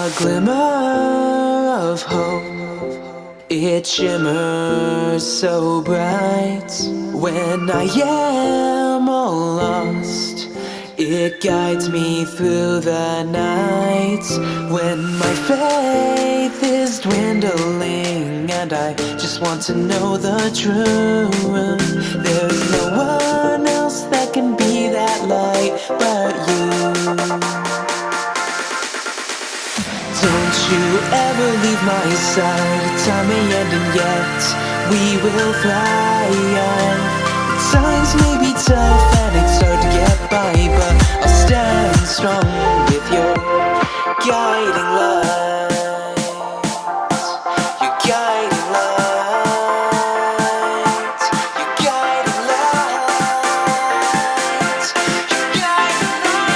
a glimmer of hope, it shimmers so bright. When I am all lost, it guides me through the night. When my faith is dwindling and I just want to know the truth, there's no one else that can be that light but you. Don't you ever leave my side. Time may end and yet we will thrive. The times may be tough and it's hard to get by, but I'll stand strong with your guiding light. Your guiding light. Your guiding light. Your guiding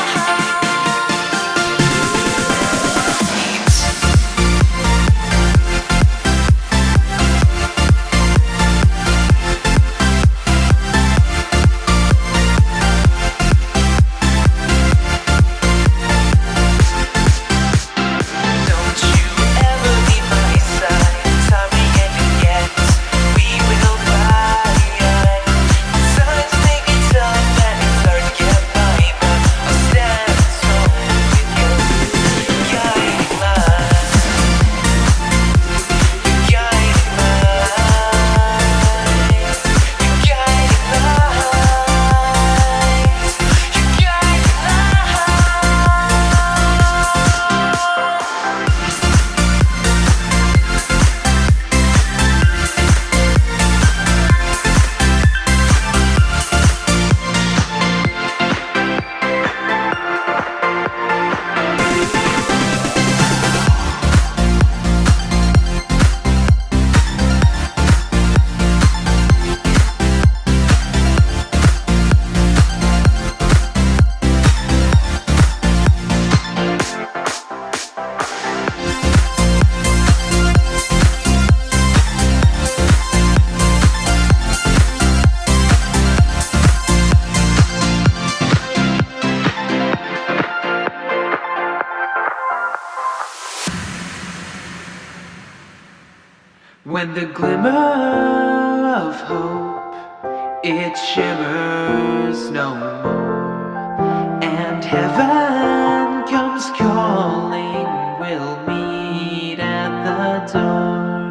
When the glimmer of hope, it shimmers no more, and heaven comes calling, we'll meet at the door.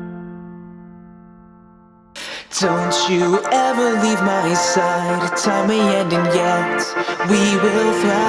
Don't you ever leave my side. Time may end and yet we will thrive.